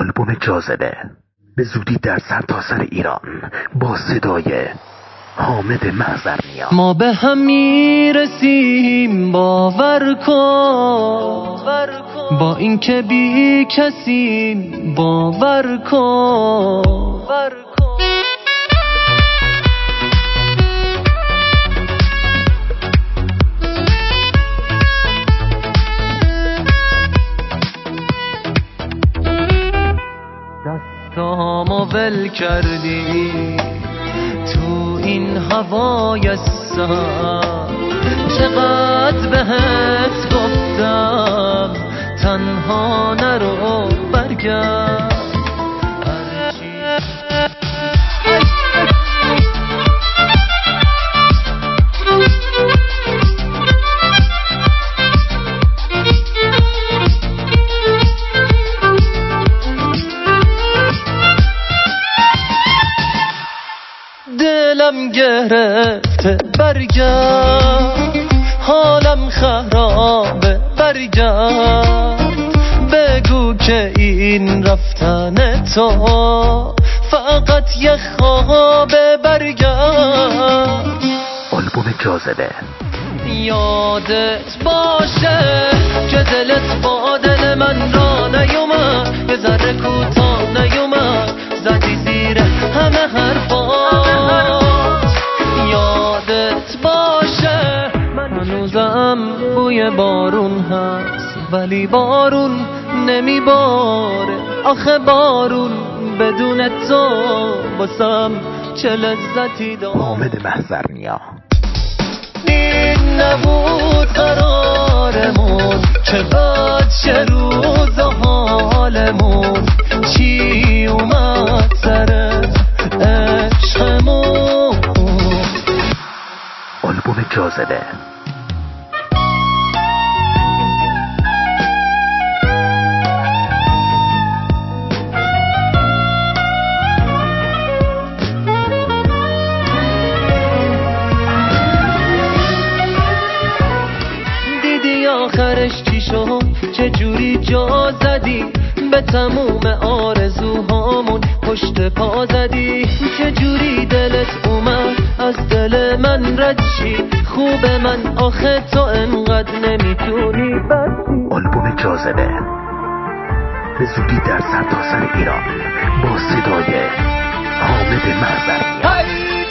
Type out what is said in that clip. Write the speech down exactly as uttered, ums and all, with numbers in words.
آلبوم جاذبه به زودی در سرتاسر ایران با صدای حامد محضرنیا. ما به هم میرسیم باور کن، با این که بی کسیم باور کن. دستامو ول کردی تو این هوای سرد، چقدر بهت گفتم تنها نرو برگرد. دلم گرفته برگرد، حالم خرابه برگرد، بگو که این رفتن تو فقط یه خوابه برگرد. آلبوم جاذبه. یادت باشه که دلت با دل من را نیومد، یه ذره کوتاه نیومد، زدی زیر همه حرفات. یادت باشه من هنوزم بوی بارون هست، ولی بارون نمیباره. آخه بارون بدون تو باسم چه لذتی داره. حامد محضرنیا. این نبود قرارمون که بعد چه روز و حالمون، چی اومد سر عشقمون. آلبوم جاذبه. آخرش چی شد؟ چه جوری جا زدی به تموم آرزوهامون، پشت پا زدی. چه جوری دلت اومد از دل من رد شی؟ خوب من آخه تو انقدر نمیتونی بچی. آلبوم جاذبه به زودی در سرتاسر ایران با صدای حامد محضرنیا.